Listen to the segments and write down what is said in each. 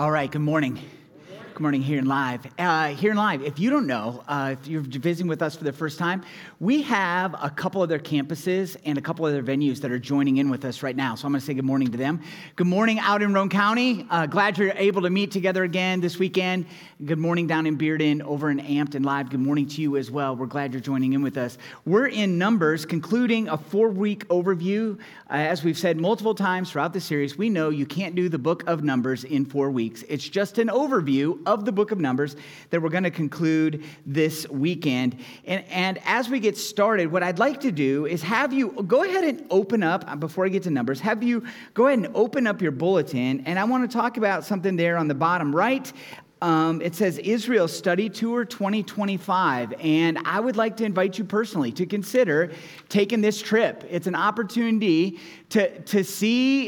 All right, good morning. Good morning, Here and Live. If you don't know, if you're visiting with us for the first time, we have a couple other campuses and a couple other venues that are joining in with us right now. So I'm going to say good morning to them. Good morning out in Roane County. Glad you're able to meet together again this weekend. Good morning down in Bearden, over in Ampton Live. Good morning to you as well. We're glad you're joining in with us. We're in Numbers, concluding a 4-week overview. As we've said multiple times throughout the series, we know you can't do the book of Numbers in 4 weeks. It's just an overview of the book of Numbers that we're going to conclude this weekend. And as we get started, what I'd like to do is have you go ahead and open up, before I get to Numbers, have you go ahead and open up your bulletin. And I want to talk about something there on the bottom right. It says Israel Study Tour 2025, and I would like to invite you personally to consider taking this trip. It's an opportunity to see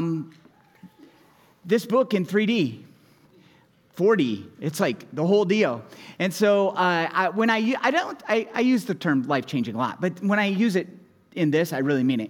this book in 3D. 4D, it's like the whole deal. And so I use the term life-changing a lot, but when I use it in this, I really mean it.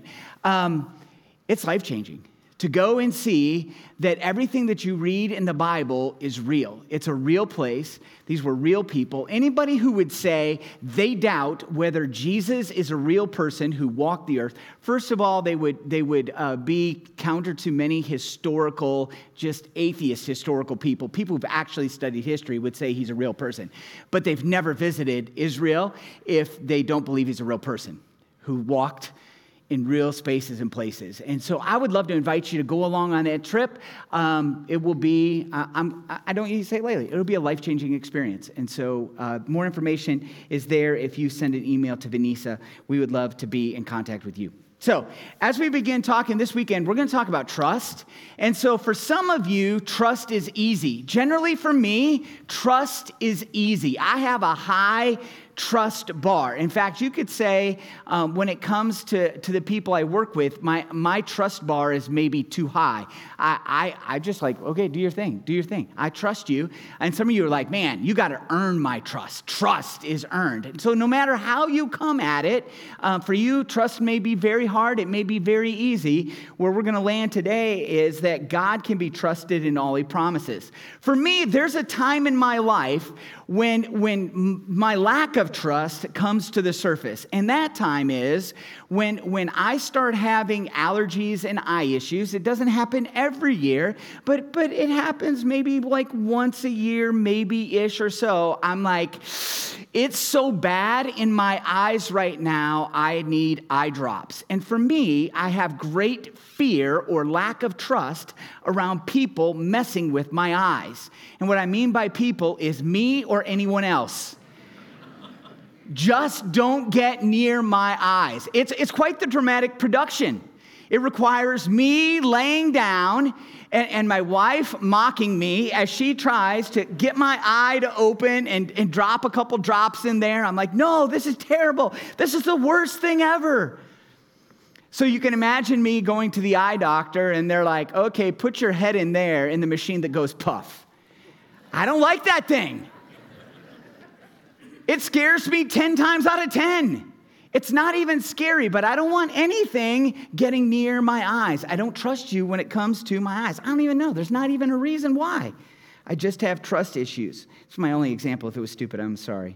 It's life-changing to go and see that everything that you read in the Bible is real. It's a real place. These were real people. Anybody who would say they doubt whether Jesus is a real person who walked the earth, first of all, they would be counter to many historical, just atheist historical people. People who've actually studied history would say he's a real person. But they've never visited Israel if they don't believe he's a real person who walked in real spaces and places. And so I would love to invite you to go along on that trip. It will be, I don't usually say it lately, it'll be a life-changing experience. And so more information is there if you send an email to Vanessa. We would love to be in contact with you. So as we begin talking this weekend, we're going to talk about trust. And so for some of you, trust is easy. Generally for me, trust is easy. I have a high trust bar. In fact, you could say when it comes to the people I work with, my trust bar is maybe too high. I just like, okay, do your thing. I trust you. And some of you are like, man, you got to earn my trust. Trust is earned. And so no matter how you come at it, for you, trust may be very hard. It may be very easy. Where we're going to land today is that God can be trusted in all he promises. For me, there's a time in my life when my lack of trust comes to the surface. And that time is when I start having allergies and eye issues. It doesn't happen every year, but it happens maybe like once a year, maybe-ish or so. I'm like, it's so bad in my eyes right now, I need eye drops. And for me, I have great fear or lack of trust around people messing with my eyes. And what I mean by people is me or anyone else. Just don't get near my eyes. It's quite the dramatic production. It requires me laying down and my wife mocking me as she tries to get my eye to open and drop a couple drops in there. I'm like, no, this is terrible. This is the worst thing ever. So you can imagine me going to the eye doctor and they're like, okay, put your head in there in the machine that goes puff. I don't like that thing. It scares me 10 times out of 10. It's not even scary, but I don't want anything getting near my eyes. I don't trust you when it comes to my eyes. I don't even know. There's not even a reason why. I just have trust issues. It's my only example. If it was stupid, I'm sorry.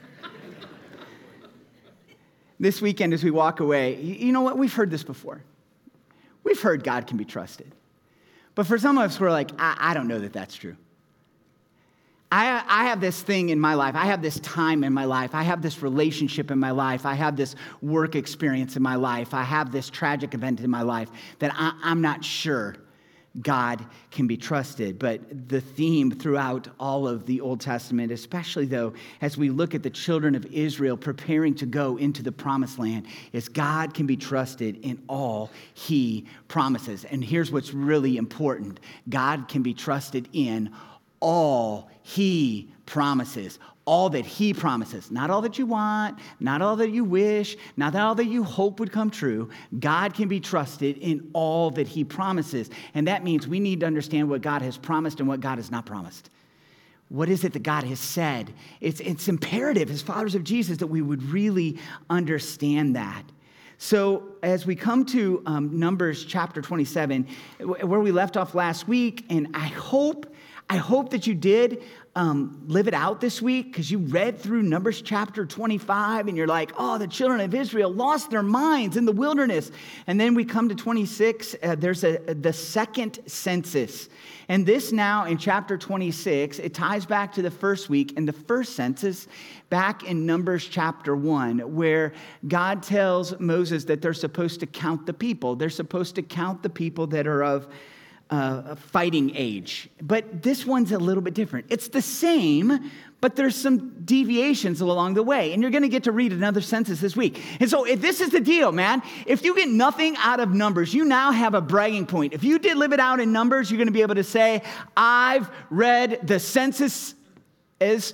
This weekend as we walk away, you know what? We've heard this before. We've heard God can be trusted. But for some of us, we're like, I don't know that that's true. I have this thing in my life. I have this time in my life. I have this relationship in my life. I have this work experience in my life. I have this tragic event in my life that I'm not sure God can be trusted. But the theme throughout all of the Old Testament, especially though, as we look at the children of Israel preparing to go into the promised land, is God can be trusted in all he promises. And here's what's really important. God can be trusted in all he promises. All that he promises. Not all that you want, not all that you wish, not all that you hope would come true. God can be trusted in all that he promises. And that means we need to understand what God has promised and what God has not promised. What is it that God has said? It's imperative as followers of Jesus that we would really understand that. So as we come to Numbers chapter 27, where we left off last week, and I hope that you did live it out this week, because you read through Numbers chapter 25 and you're like, oh, the children of Israel lost their minds in the wilderness. And then we come to 26, there's the second census. And this now in chapter 26, it ties back to the first week and the first census back in Numbers chapter 1, where God tells Moses that they're supposed to count the people. They're supposed to count the people that are of a fighting age. But this one's a little bit different. It's the same, but there's some deviations along the way. And you're going to get to read another census this week. And so this is the deal, man. If you get nothing out of Numbers, you now have a bragging point. If you did live it out in Numbers, you're going to be able to say, I've read the census is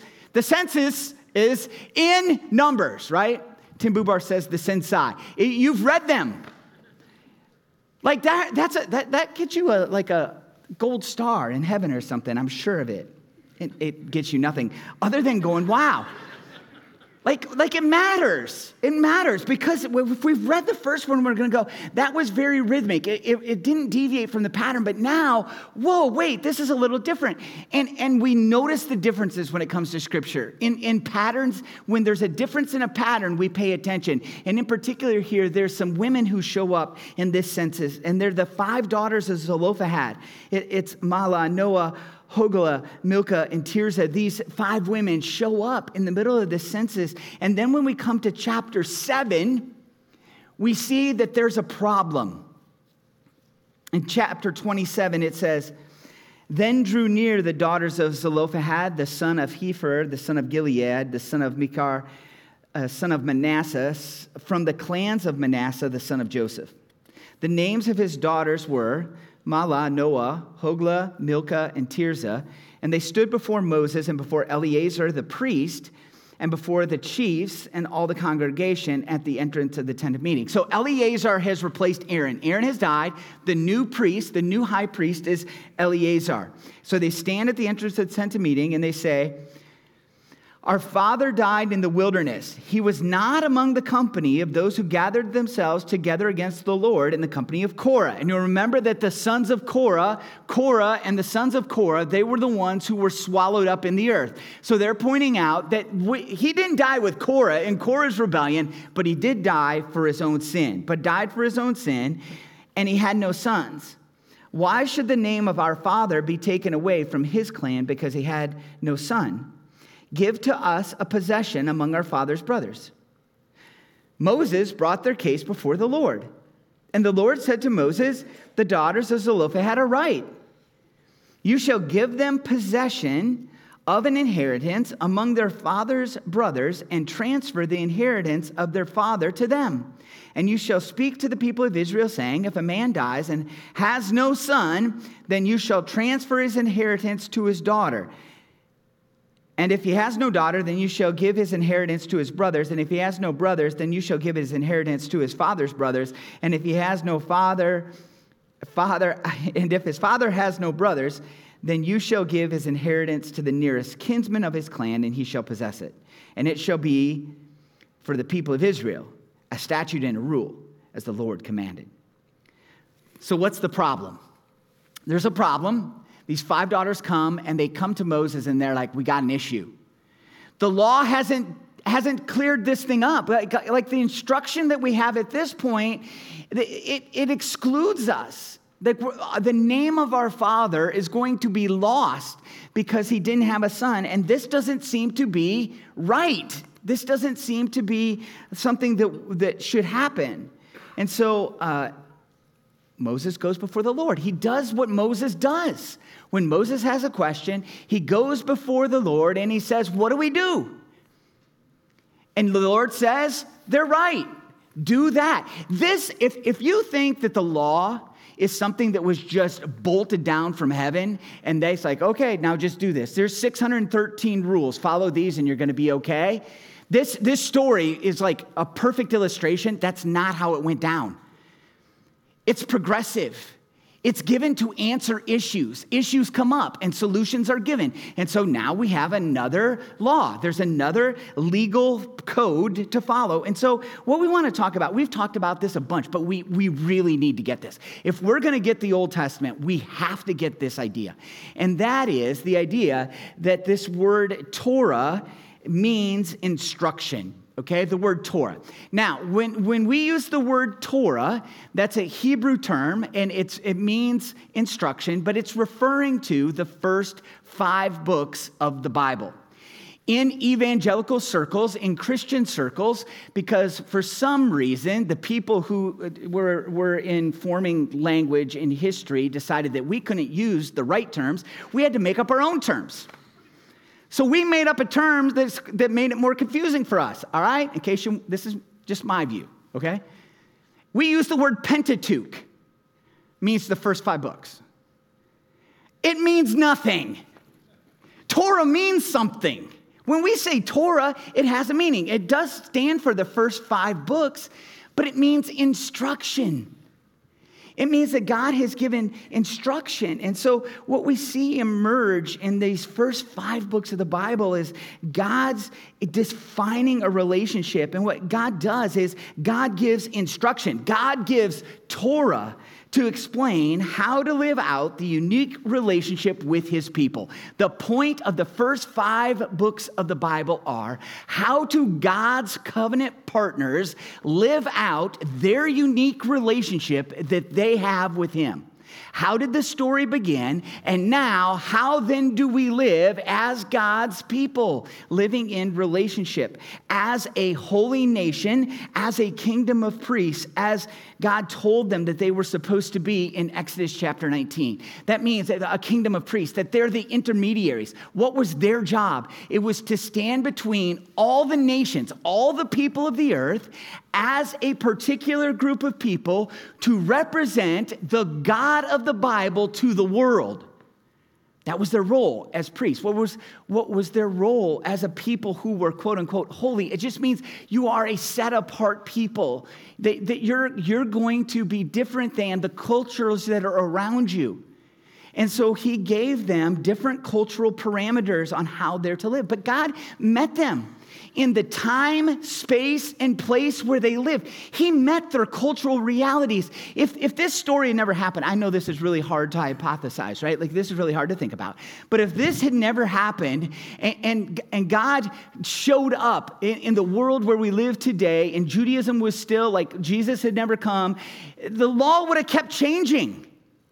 in Numbers, right? Tim Bubar says the Sensai. You've read them. Like that gets you a gold star in heaven or something. I'm sure of it. It gets you nothing other than going, wow. Like it matters. It matters because if we've read the first one, we're going to go, that was very rhythmic. It didn't deviate from the pattern, but now, whoa, wait, this is a little different. And we notice the differences when it comes to Scripture. In patterns, when there's a difference in a pattern, we pay attention. And in particular here, there's some women who show up in this census, and they're the 5 daughters of Zelophehad. It's Mahlah, Noah, Hoglah, Milcah, and Tirzah. These 5 women show up in the middle of the census. And then when we come to chapter 7, we see that there's a problem. In chapter 27, it says, Then drew near the daughters of Zelophehad, the son of Hepher, the son of Gilead, the son of Machir, son of Manasseh, from the clans of Manasseh, the son of Joseph. The names of his daughters were Mahlah, Noah, Hoglah, Milcah, and Tirzah. And they stood before Moses and before Eleazar the priest and before the chiefs and all the congregation at the entrance of the tent of meeting. So Eleazar has replaced Aaron. Aaron has died. The new priest, the new high priest is Eleazar. So they stand at the entrance of the tent of meeting and they say, Our father died in the wilderness. He was not among the company of those who gathered themselves together against the Lord in the company of Korah. And you'll remember that the sons of Korah and the sons of Korah, they were the ones who were swallowed up in the earth. So they're pointing out that he didn't die with Korah in Korah's rebellion, but he did die for his own sin. But died for his own sin, and he had no sons. Why should the name of our father be taken away from his clan because he had no son? Give to us a possession among our father's brothers. Moses brought their case before the Lord. And the Lord said to Moses, the daughters of Zelophehad are right. You shall give them possession of an inheritance among their father's brothers and transfer the inheritance of their father to them. And you shall speak to the people of Israel, saying, if a man dies and has no son, then you shall transfer his inheritance to his daughter. And if he has no daughter, then you shall give his inheritance to his brothers. And if he has no brothers, then you shall give his inheritance to his father's brothers. And if he has no and if his father has no brothers, then you shall give his inheritance to the nearest kinsman of his clan, and he shall possess it. And it shall be for the people of Israel a statute and a rule, as the Lord commanded. So what's the problem? There's a problem. These 5 daughters come, and they come to Moses, and they're like, we got an issue. The law hasn't cleared this thing up. Like the instruction that we have at this point, it excludes us. The name of our father is going to be lost because he didn't have a son, and this doesn't seem to be right. This doesn't seem to be something that should happen. And so Moses goes before the Lord. He does what Moses does. When Moses has a question, he goes before the Lord and he says, what do we do? And the Lord says, they're right. Do that. If you think that the law is something that was just bolted down from heaven, and they're like, okay, now just do this. There's 613 rules. Follow these and you're going to be okay. This story is like a perfect illustration. That's not how it went down. It's progressive. It's given to answer issues. Issues come up and solutions are given. And so now we have another law. There's another legal code to follow. And so what we want to talk about, we've talked about this a bunch, but we really need to get this. If we're going to get the Old Testament, we have to get this idea. And that is the idea that this word Torah means instruction. Okay, the word Torah. Now, when we use the word Torah, that's a Hebrew term, and it means instruction, but it's referring to the first 5 books of the Bible. In evangelical circles, in Christian circles, because for some reason, the people who were informing language in history decided that we couldn't use the right terms, we had to make up our own terms. So we made up a term that made it more confusing for us, all right? In case this is just my view, okay? We use the word Pentateuch, means the first 5 books. It means nothing. Torah means something. When we say Torah, it has a meaning. It does stand for the first 5 books, but it means instruction. It means that God has given instruction. And so what we see emerge in these first 5 books of the Bible is God's defining a relationship. And what God does is God gives instruction. God gives Torah to explain how to live out the unique relationship with his people. The point of the first 5 books of the Bible are how do God's covenant partners live out their unique relationship that they have with him. How did the story begin? And now, how then do we live as God's people, living in relationship, as a holy nation, as a kingdom of priests, as God told them that they were supposed to be in Exodus chapter 19. That means that a kingdom of priests, that they're the intermediaries. What was their job? It was to stand between all the nations, all the people of the earth, as a particular group of people to represent the God of the Bible to the world. That was their role as priests. What was their role as a people who were, quote unquote, holy? It just means you are a set apart people, that you're going to be different than the cultures that are around you. And so he gave them different cultural parameters on how they're to live. But God met them in the time, space, and place where they lived. He met their cultural realities. If this story never happened, I know this is really hard to hypothesize, right? Like, this is really hard to think about. But if this had never happened and God showed up in the world where we live today, and Judaism was still, like, Jesus had never come, the law would have kept changing.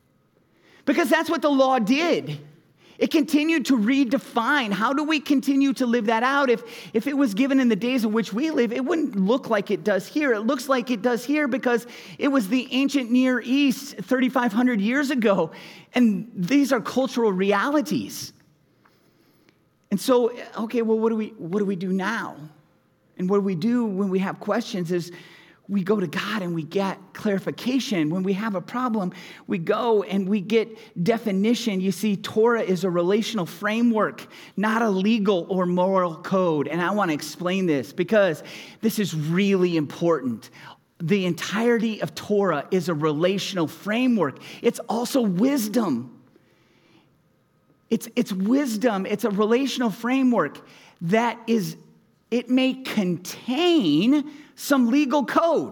Because that's what the law did. It continued to redefine. How do we continue to live that out? If it was given in the days in which we live, it wouldn't look like it does here. It looks like it does here because it was the ancient Near East 3,500 years ago. And these are cultural realities. And so, okay, well, what do we do now? And what do we do when we have questions is we go to God and we get clarification. When we have a problem, we go and we get definition. You see, Torah is a relational framework, not a legal or moral code. And I want to explain this because this is really important. The entirety of Torah is a relational framework. It's also wisdom. It's wisdom. It's a relational framework that is, it may contain some legal code.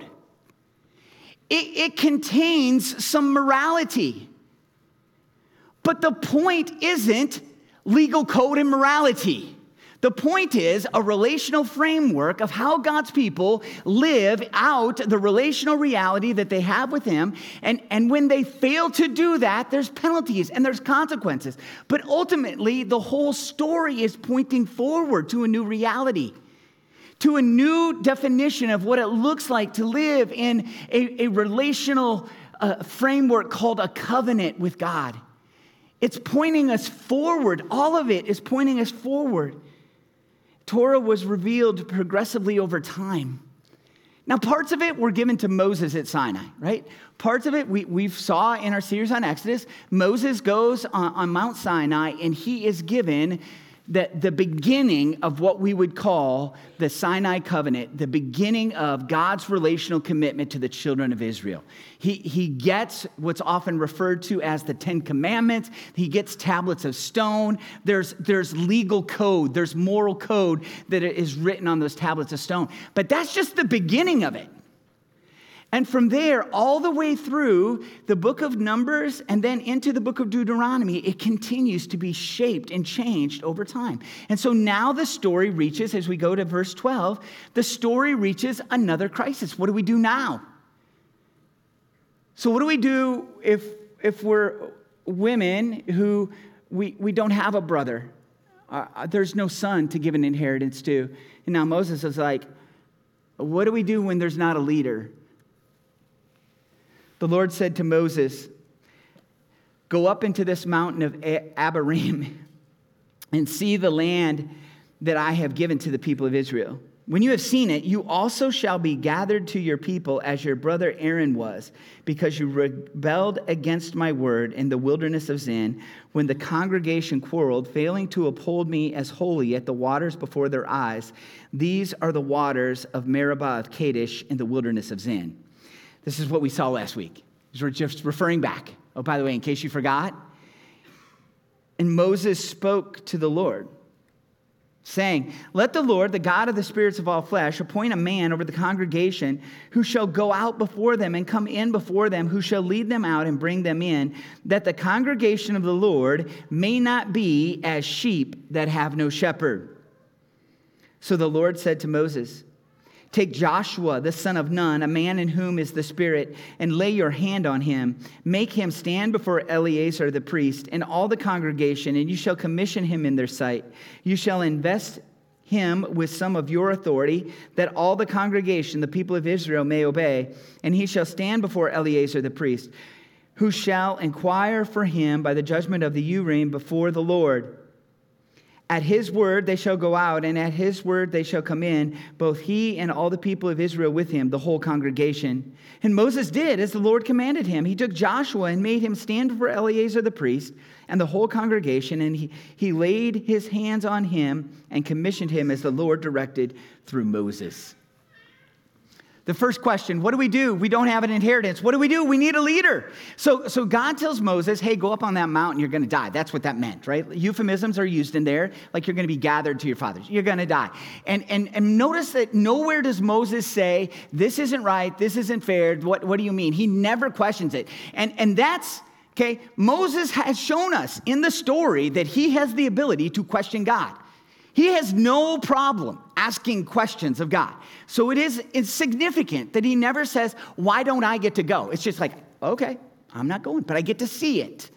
It contains some morality. But the point isn't legal code and morality. The point is a relational framework of how God's people live out the relational reality that they have with him. And when they fail to do that, there's penalties and there's consequences. But ultimately, the whole story is pointing forward to a new reality, to a new definition of what it looks like to live in a relational framework called a covenant with God. It's pointing us forward. All of it is pointing us forward. Torah was revealed progressively over time. Now, parts of it were given to Moses at Sinai, right? Parts of it we saw in our series on Exodus. Moses goes on Mount Sinai, and he is given the beginning of what we would call the Sinai covenant, the beginning of God's relational commitment to the children of Israel. He gets what's often referred to as the Ten Commandments. He gets tablets of stone. There's legal code. There's moral code that is written on those tablets of stone. But that's just the beginning of it. And from there, all the way through the book of Numbers and then into the book of Deuteronomy, it continues to be shaped and changed over time. And so now the story reaches, as we go to verse 12, the story reaches another crisis. What do we do now? So what do we do if we're women who we don't have a brother? There's no son to give an inheritance to. And now Moses is like, what do we do when there's not a leader? The Lord said to Moses, go up into this mountain of Abarim and see the land that I have given to the people of Israel. When you have seen it, you also shall be gathered to your people as your brother Aaron was, because you rebelled against my word in the wilderness of Zin, when the congregation quarreled, failing to uphold me as holy at the waters before their eyes. These are the waters of Meribah of Kadesh in the wilderness of Zin. This is what we saw last week. We're just referring back. Oh, by the way, in case you forgot. And Moses spoke to the Lord, saying, let the Lord, the God of the spirits of all flesh, appoint a man over the congregation who shall go out before them and come in before them, who shall lead them out and bring them in, that the congregation of the Lord may not be as sheep that have no shepherd. So the Lord said to Moses, take Joshua, the son of Nun, a man in whom is the Spirit, and lay your hand on him. Make him stand before Eleazar the priest and all the congregation, and you shall commission him in their sight. You shall invest him with some of your authority, that all the congregation, the people of Israel, may obey. And he shall stand before Eleazar the priest, who shall inquire for him by the judgment of the Urim before the Lord. At his word they shall go out, and at his word they shall come in, both he and all the people of Israel with him, the whole congregation. And Moses did as the Lord commanded him. He took Joshua and made him stand before Eleazar the priest and the whole congregation, and he laid his hands on him and commissioned him as the Lord directed through Moses. The first question, what do? We don't have an inheritance. What do? We need a leader. So God tells Moses, hey, go up on that mountain, you're going to die. That's what that meant, right? Euphemisms are used in there, like you're going to be gathered to your fathers. You're going to die. And notice that nowhere does Moses say, this isn't right, this isn't fair, what do you mean? He never questions it. And that's, okay, Moses has shown us in the story that he has the ability to question God. He has no problem asking questions of God. So it's significant that he never says, why don't I get to go? It's just like, okay, I'm not going, but I get to see it.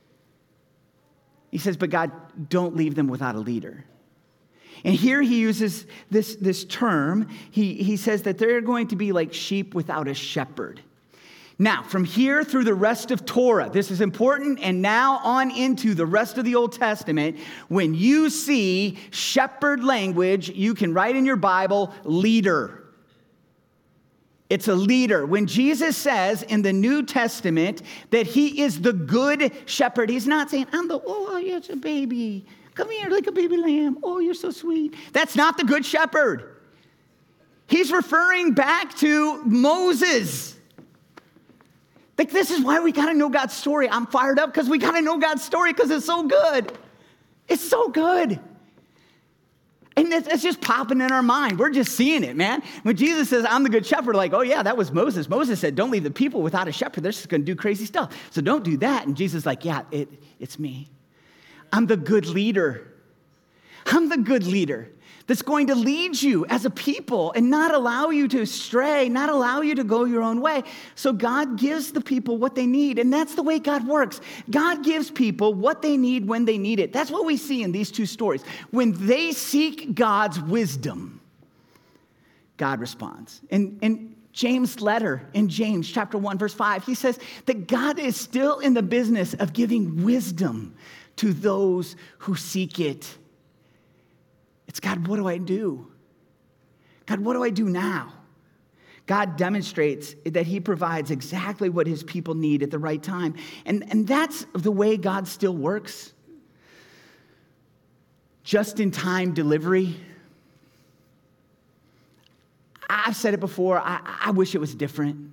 He says, but God, don't leave them without a leader. And here he uses this term. He says that they're going to be like sheep without a shepherd. Now, from here through the rest of Torah, this is important, and now on into the rest of the Old Testament, when you see shepherd language, you can write in your Bible, leader. It's a leader. When Jesus says in the New Testament that he is the good shepherd, he's not saying, you're a baby. Come here like a baby lamb. Oh, you're so sweet. That's not the good shepherd. He's referring back to Moses. Like, this is why we got to know God's story. I'm fired up because we got to know God's story because it's so good. It's so good. And it's just popping in our mind. We're just seeing it, man. When Jesus says, I'm the good shepherd, like, oh, yeah, that was Moses. Moses said, don't leave the people without a shepherd. They're just going to do crazy stuff. So don't do that. And Jesus is like, yeah, it's me. I'm the good leader. I'm the good leader that's going to lead you as a people and not allow you to stray, not allow you to go your own way. So God gives the people what they need, and that's the way God works. God gives people what they need when they need it. That's what we see in these two stories. When they seek God's wisdom, God responds. In James' letter, in James chapter 1, verse 5, he says that God is still in the business of giving wisdom to those who seek it. It's, God, what do I do? God, what do I do now? God demonstrates that he provides exactly what his people need at the right time. And that's the way God still works. just-in-time delivery. I've said it before, I wish it was different.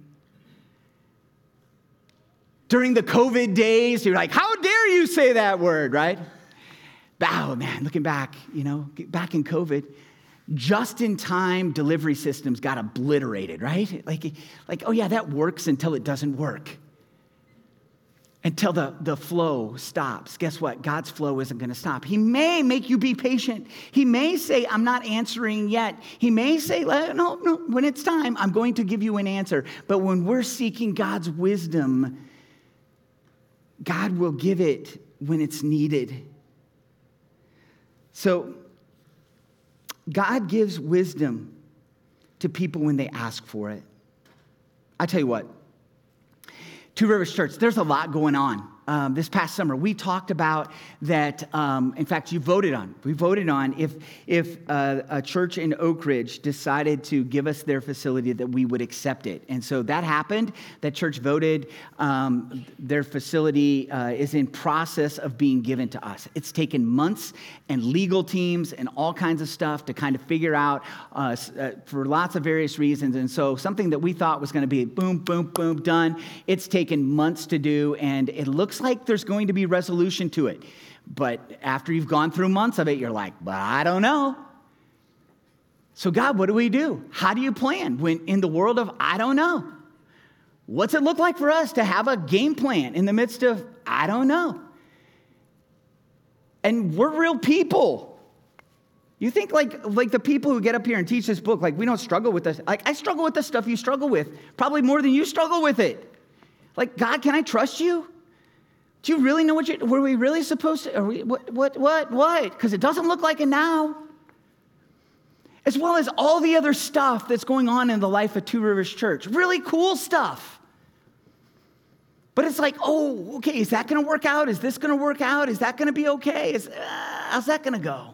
During the COVID days, you're like, how dare you say that word, right? Oh man, looking back, back in COVID, just-in-time delivery systems got obliterated, right? Like, oh yeah, that works until it doesn't work. Until the flow stops. Guess what? God's flow isn't going to stop. He may make you be patient. He may say, I'm not answering yet. He may say, no, when it's time, I'm going to give you an answer. But when we're seeking God's wisdom, God will give it when it's needed. So, God gives wisdom to people when they ask for it. I tell you what, Two Rivers Church, there's a lot going on. This past summer, we talked about that. In fact, we voted on if a church in Oak Ridge decided to give us their facility, that we would accept it. And so that happened. That church voted. Their facility is in process of being given to us. It's taken months and legal teams and all kinds of stuff to kind of figure out for lots of various reasons. And so something that we thought was going to be boom, boom, boom, done, it's taken months to do, and it looks like there's going to be resolution to it. But after you've gone through months of it, you're like, but I don't know. So God, what do we do? How do you plan when in the world of I don't know? What's it look like for us to have a game plan in the midst of I don't know? And we're real people. You think like the people who get up here and teach this book, like we don't struggle with this. Like I struggle with the stuff you struggle with, probably more than you struggle with it. Like, God, can I trust you? Do you really know were we really supposed to, what? Because it doesn't look like it now. As well as all the other stuff that's going on in the life of Two Rivers Church. Really cool stuff. But it's like, oh, okay, is that going to work out? Is this going to work out? Is that going to be okay? How's that going to go?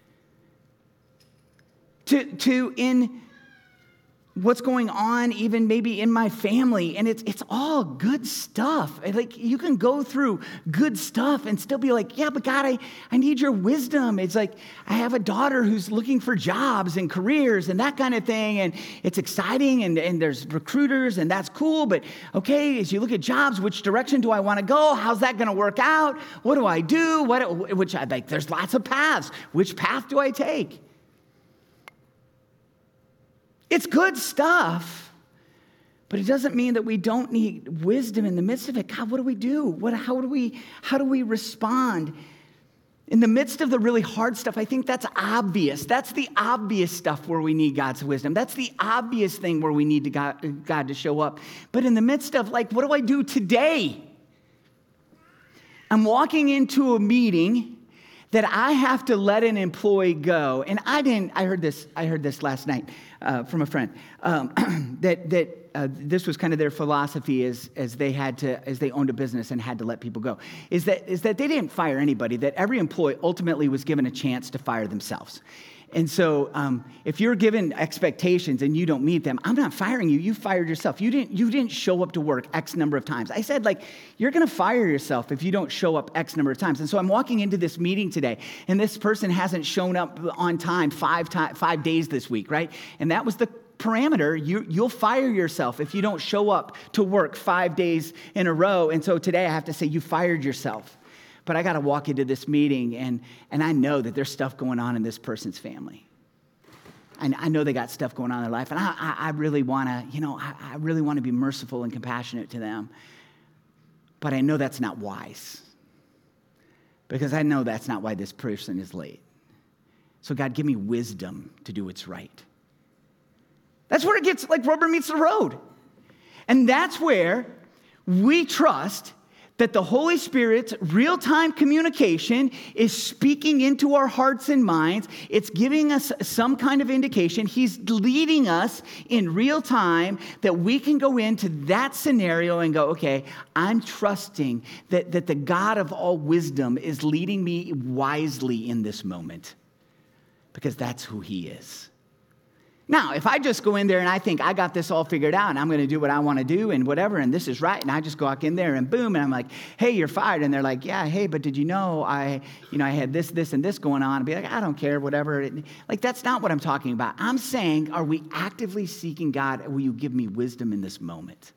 In what's going on even maybe in my family, and it's all good stuff. Like you can go through good stuff and still be like, yeah, but God, I need your wisdom. It's like I have a daughter who's looking for jobs and careers and that kind of thing, and it's exciting, and there's recruiters, and that's cool, but okay, as you look at jobs, which direction do I want to go? How's that going to work out? What do I do? There's lots of paths. Which path do I take? It's good stuff, but it doesn't mean that we don't need wisdom in the midst of it. God, what do we do? How do we respond? In the midst of the really hard stuff, I think that's obvious. That's the obvious stuff where we need God's wisdom. That's the obvious thing where we need God to show up. But in the midst of what do I do today? I'm walking into a meeting that I have to let an employee go. And I heard this last night from a friend, that this was kind of their philosophy as they owned a business and had to let people go, is that they didn't fire anybody, that every employee ultimately was given a chance to fire themselves. And so if you're given expectations and you don't meet them, I'm not firing you. You fired yourself. You didn't show up to work X number of times. I said, you're going to fire yourself if you don't show up X number of times. And so I'm walking into this meeting today, and this person hasn't shown up on time 5 days this week, right? And that was the parameter. You'll fire yourself if you don't show up to work 5 days in a row. And so today I have to say, you fired yourself. But I got to walk into this meeting, and I know that there's stuff going on in this person's family. And I know they got stuff going on in their life, and I really want to be merciful and compassionate to them. But I know that's not wise, because I know that's not why this person is late. So God, give me wisdom to do what's right. That's where it gets like rubber meets the road. And that's where we trust that the Holy Spirit's real-time communication is speaking into our hearts and minds. It's giving us some kind of indication. He's leading us in real time that we can go into that scenario and go, okay, I'm trusting that the God of all wisdom is leading me wisely in this moment, because that's who he is. Now, if I just go in there and I think I got this all figured out and I'm going to do what I want to do and whatever, and this is right, and I just go walk in there and boom, and I'm like, hey, you're fired. And they're like, yeah, hey, but did you know I had this, and this going on? And be like, I don't care, whatever. Like, that's not what I'm talking about. I'm saying, are we actively seeking God? Will you give me wisdom in this moment?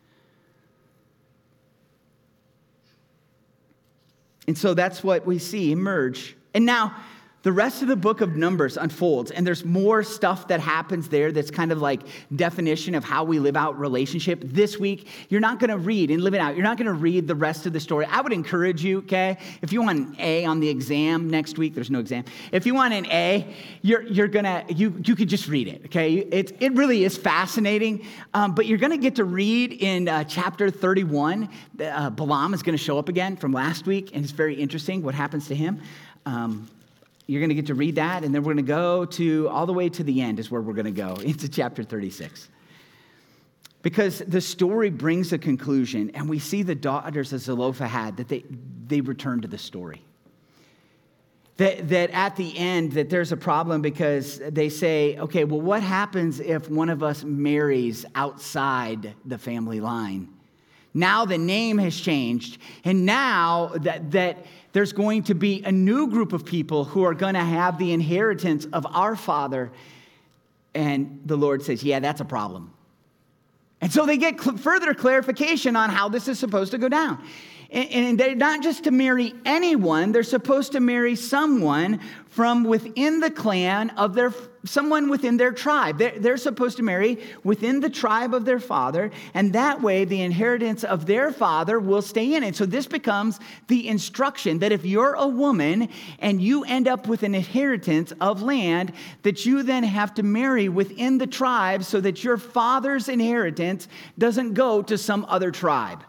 And so that's what we see emerge. And now, the rest of the book of Numbers unfolds, and there's more stuff that happens there that's kind of like definition of how we live out relationship. This week, you're not going to read and live it out. You're not going to read the rest of the story. I would encourage you, okay, if you want an A on the exam next week, there's no exam. If you want an A, you could just read it, okay? It really is fascinating, but you're going to get to read in chapter 31. Balaam is going to show up again from last week, and it's very interesting what happens to him. You're going to get to read that, and then we're going to go all the way to the end is where we're going to go, into chapter 36. Because the story brings a conclusion, and we see the daughters of Zelophehad, that they return to the story. That at the end, that there's a problem because they say, okay, well, what happens if one of us marries outside the family line? Now the name has changed, and now that there's going to be a new group of people who are going to have the inheritance of our father. And the Lord says, yeah, that's a problem. And so they get further clarification on how this is supposed to go down. And they're not just to marry anyone, they're supposed to marry someone from within the clan of someone within their tribe. They're supposed to marry within the tribe of their father, and that way the inheritance of their father will stay in it. So this becomes the instruction that if you're a woman and you end up with an inheritance of land, that you then have to marry within the tribe so that your father's inheritance doesn't go to some other tribe.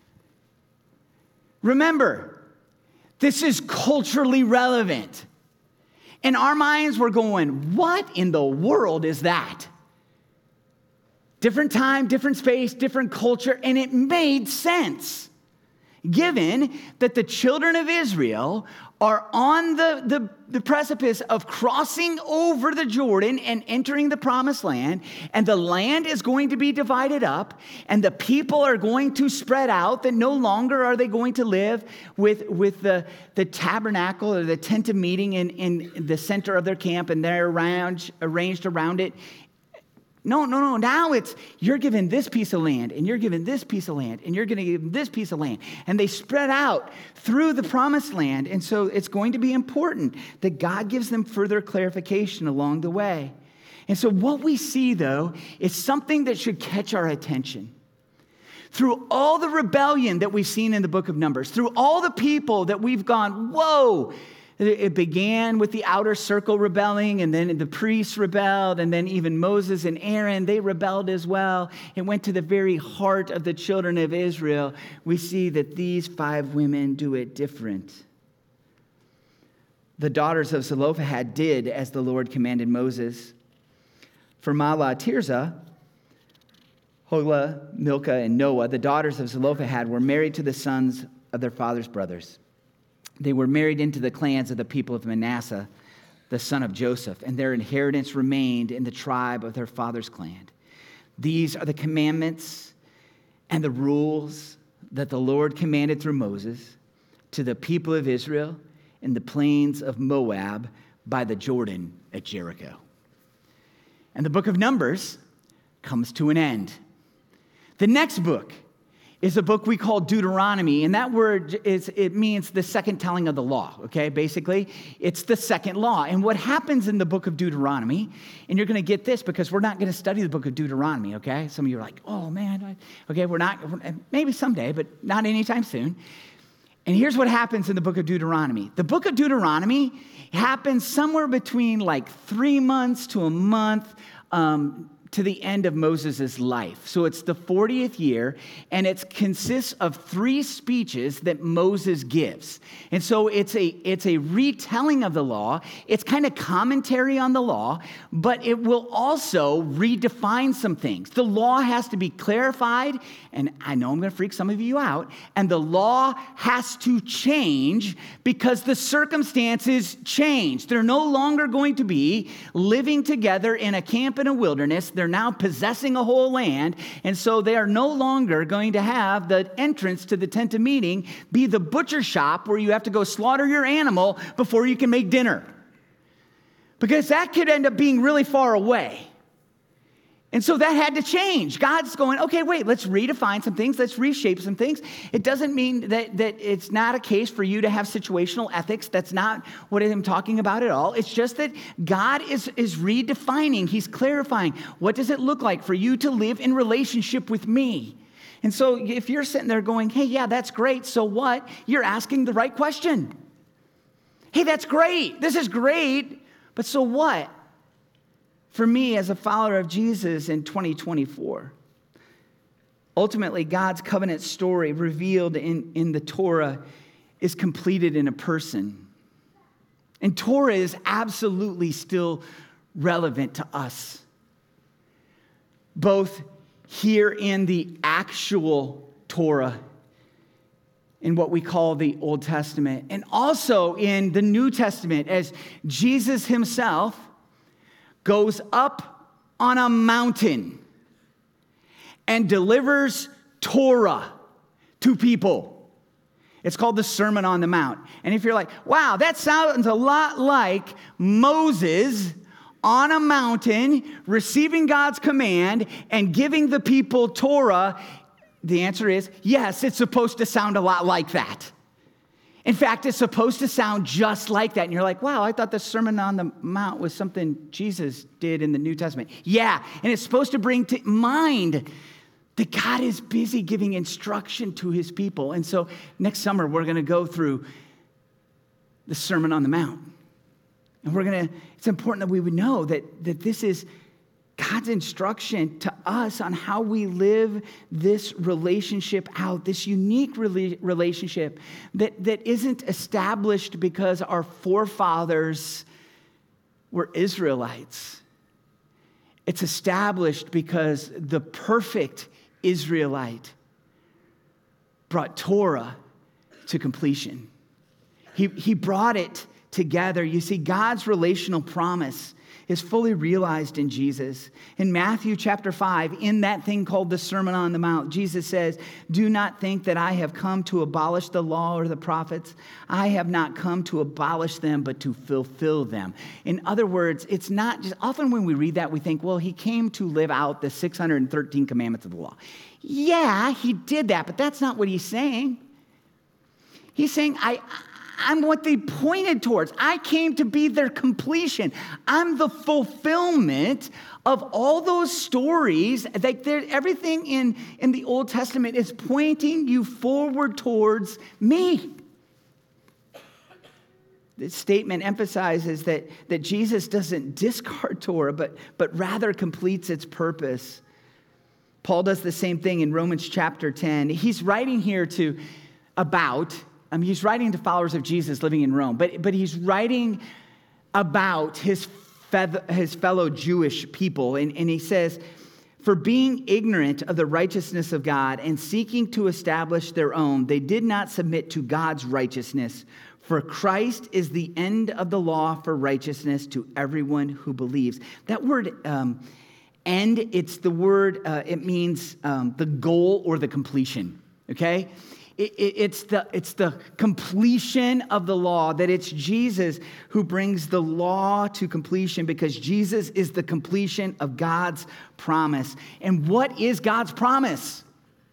Remember, this is culturally relevant. In our minds, we're going, what in the world is that? Different time, different space, different culture, and it made sense. Given that the children of Israel are on the precipice of crossing over the Jordan and entering the promised land, and the land is going to be divided up, and the people are going to spread out, that no longer are they going to live with the tabernacle or the tent of meeting in the center of their camp, and they're arranged around it. No. Now it's, you're given this piece of land, and you're given this piece of land, and you're going to give this piece of land. And they spread out through the promised land. And so it's going to be important that God gives them further clarification along the way. And so what we see, though, is something that should catch our attention. Through all the rebellion that we've seen in the book of Numbers, through all the people that we've gone, whoa, it began with the outer circle rebelling, and then the priests rebelled, and then even Moses and Aaron, they rebelled as well. It went to the very heart of the children of Israel. We see that these 5 women do it different. The daughters of Zelophehad did as the Lord commanded Moses. For Mahlah, Tirzah, Hoglah, Milcah, and Noah, the daughters of Zelophehad, were married to the sons of their father's brothers. They were married into the clans of the people of Manasseh, the son of Joseph, and their inheritance remained in the tribe of their father's clan. These are the commandments and the rules that the Lord commanded through Moses to the people of Israel in the plains of Moab by the Jordan at Jericho. And the book of Numbers comes to an end. The next book is a book we call Deuteronomy, and that word it means the second telling of the law, okay? Basically, it's the second law. And what happens in the book of Deuteronomy, and you're going to get this because we're not going to study the book of Deuteronomy, okay? Some of you are like, oh, man, okay, we're not, maybe someday, but not anytime soon. And here's what happens in the book of Deuteronomy. The book of Deuteronomy happens somewhere between like 3 months to a month to the end of Moses' life. So it's the 40th year, and it consists of 3 speeches that Moses gives. And so it's a retelling of the law. It's kind of commentary on the law, but it will also redefine some things. The law has to be clarified and I know I'm going to freak some of you out, and the law has to change because the circumstances change. They're no longer going to be living together in a camp in a wilderness. They're now possessing a whole land, and so they are no longer going to have the entrance to the tent of meeting be the butcher shop where you have to go slaughter your animal before you can make dinner. Because that could end up being really far away. And so that had to change. God's going, okay, wait, let's redefine some things. Let's reshape some things. It doesn't mean that it's not a case for you to have situational ethics. That's not what I'm talking about at all. It's just that God is redefining. He's clarifying. What does it look like for you to live in relationship with me? And so if you're sitting there going, hey, yeah, that's great. So what? You're asking the right question. Hey, that's great. This is great. But so what? For me, as a follower of Jesus in 2024, ultimately, God's covenant story revealed in the Torah is completed in a person. And Torah is absolutely still relevant to us, both here in the actual Torah, in what we call the Old Testament, and also in the New Testament, as Jesus himself goes up on a mountain and delivers Torah to people. It's called the Sermon on the Mount. And if you're like, wow, that sounds a lot like Moses on a mountain receiving God's command and giving the people Torah, the answer is yes, it's supposed to sound a lot like that. In fact, it's supposed to sound just like that. And you're like, wow, I thought the Sermon on the Mount was something Jesus did in the New Testament. Yeah, and it's supposed to bring to mind that God is busy giving instruction to his people. And so next summer, we're going to go through the Sermon on the Mount. And it's important that we would know that this is God's instruction to us on how we live this relationship out, this unique relationship that isn't established because our forefathers were Israelites. It's established because the perfect Israelite brought Torah to completion. He brought it together. You see, God's relational promise is fully realized in Jesus. In Matthew chapter 5, in that thing called the Sermon on the Mount, Jesus says, do not think that I have come to abolish the law or the prophets. I have not come to abolish them, but to fulfill them. In other words, it's not just, often when we read that, we think, well, he came to live out the 613 commandments of the law. Yeah, he did that, but that's not what he's saying. He's saying, I'm what they pointed towards. I came to be their completion. I'm the fulfillment of all those stories. Like everything in the Old Testament is pointing you forward towards me. This statement emphasizes that Jesus doesn't discard Torah, but rather completes its purpose. Paul does the same thing in Romans chapter 10. He's writing here he's writing to followers of Jesus living in Rome, but he's writing about his fellow Jewish people. And he says, for being ignorant of the righteousness of God and seeking to establish their own, they did not submit to God's righteousness. For Christ is the end of the law for righteousness to everyone who believes. That word end, it's the word, it means the goal or the completion, okay? It's the completion of the law, that it's Jesus who brings the law to completion because Jesus is the completion of God's promise. And what is God's promise?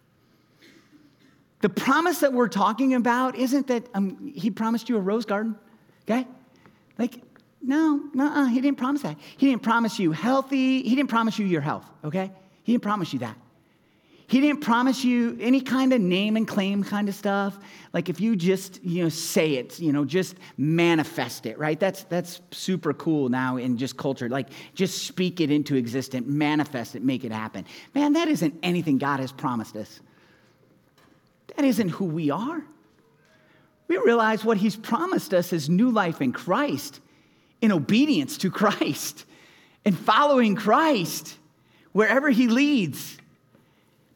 The promise that we're talking about isn't that he promised you a rose garden, okay? No, he didn't promise that. He didn't promise you healthy. He didn't promise you your health, okay? He didn't promise you that. He didn't promise you any kind of name and claim kind of stuff. Like if you just, say it, just manifest it, right? That's super cool now in just culture. Like just speak it into existence, manifest it, make it happen. Man, that isn't anything God has promised us. That isn't who we are. We realize what he's promised us is new life in Christ, in obedience to Christ, and following Christ wherever he leads.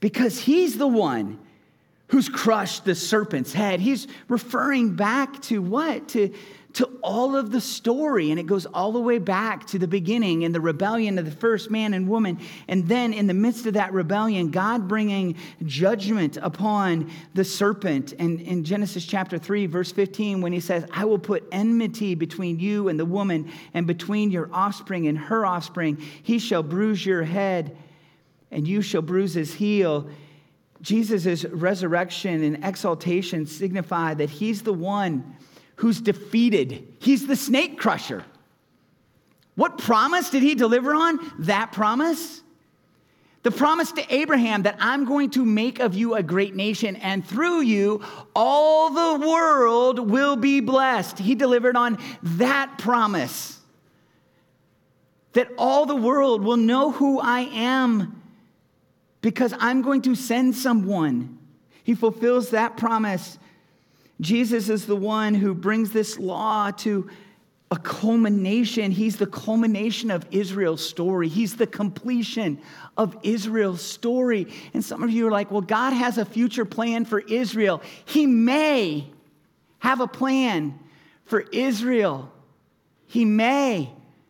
because he's the one who's crushed the serpent's head. He's referring back to what? To all of the story. And it goes all the way back to the beginning and the rebellion of the first man and woman. And then in the midst of that rebellion, God bringing judgment upon the serpent. And in Genesis chapter 3, verse 15, when he says, I will put enmity between you and the woman, and between your offspring and her offspring. He shall bruise your head, and you shall bruise his heel. Jesus' resurrection and exaltation signify that he's the one who's defeated. He's the snake crusher. What promise did he deliver on? That promise. The promise to Abraham that I'm going to make of you a great nation, and through you all the world will be blessed. He delivered on that promise. That all the world will know who I am because I'm going to send someone. He fulfills that promise. Jesus is the one who brings this law to a culmination. He's the culmination of Israel's story. He's the completion of Israel's story. And some of you are like, well, God has a future plan for Israel. He may have a plan for Israel. He may.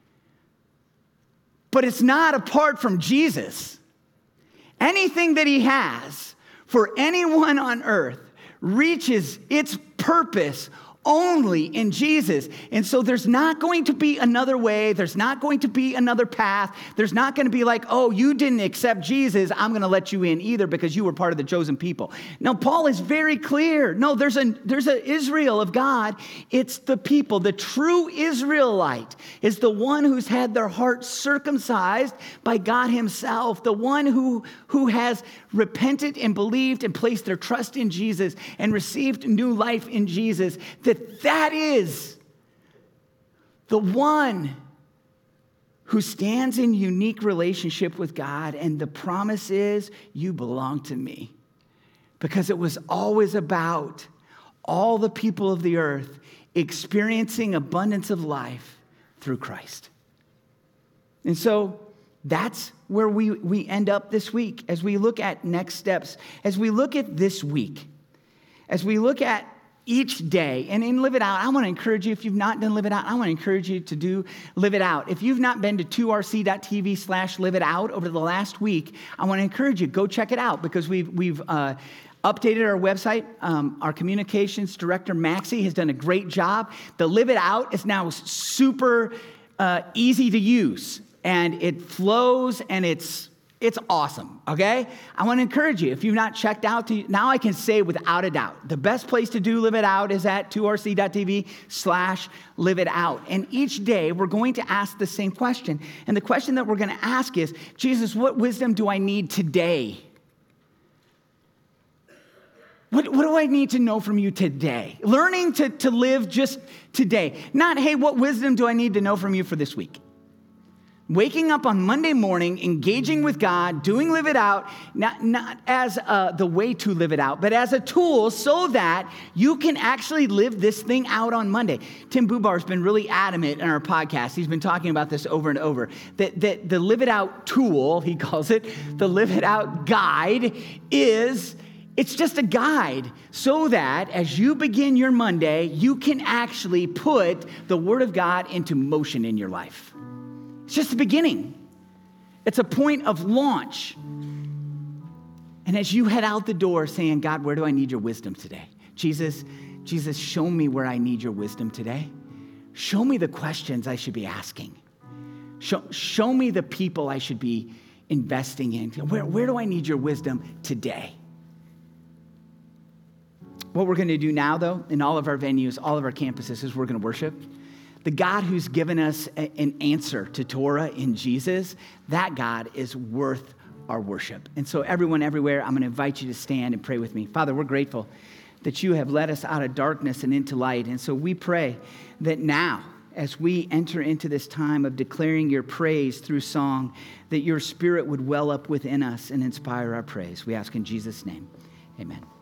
But it's not apart from Jesus. Anything that he has for anyone on earth reaches its purpose only in Jesus. And so there's not going to be another way. There's not going to be another path. There's not going to be like, oh, you didn't accept Jesus, I'm going to let you in either because you were part of the chosen people. Now, Paul is very clear. No, there's a Israel of God. It's the people. The true Israelite is the one who's had their heart circumcised by God himself, the one who has repented and believed and placed their trust in Jesus and received new life in Jesus. That is the one who stands in unique relationship with God, and the promise is, you belong to me. Because it was always about all the people of the earth experiencing abundance of life through Christ. And so that's where we end up this week as we look at next steps, as we look at this week, as we look at each day. And in Live It Out, I want to encourage you, if you've not done Live It Out, I want to encourage you to do Live It Out. If you've not been to 2rc.tv/Live It Out over the last week, I want to encourage you, go check it out because we've updated our website. Our communications director, Maxie, has done a great job. The Live It Out is now super easy to use, and it flows, and it's awesome, okay? I want to encourage you, if you've not checked out, now I can say without a doubt, the best place to do Live It Out is at 2rc.tv/Live It Out. And each day, we're going to ask the same question. And the question that we're going to ask is, Jesus, what wisdom do I need today? What do I need to know from you today? Learning to live just today. Not, hey, what wisdom do I need to know from you for this week? Waking up on Monday morning, engaging with God, doing Live It Out, not as the way to live it out, but as a tool so that you can actually live this thing out on Monday. Tim Bubar has been really adamant in our podcast. He's been talking about this over and over, that the Live It Out tool, he calls it, the Live It Out guide it's just a guide so that as you begin your Monday, you can actually put the Word of God into motion in your life. It's just the beginning. It's a point of launch. And as you head out the door saying, God, where do I need your wisdom today? Jesus, show me where I need your wisdom today. Show me the questions I should be asking. Show me the people I should be investing in. Where do I need your wisdom today? What we're going to do now, though, in all of our venues, all of our campuses, is we're going to worship. The God who's given us an answer to Torah in Jesus, that God is worth our worship. And so everyone everywhere, I'm going to invite you to stand and pray with me. Father, we're grateful that you have led us out of darkness and into light. And so we pray that now, as we enter into this time of declaring your praise through song, that your Spirit would well up within us and inspire our praise. We ask in Jesus' name, amen.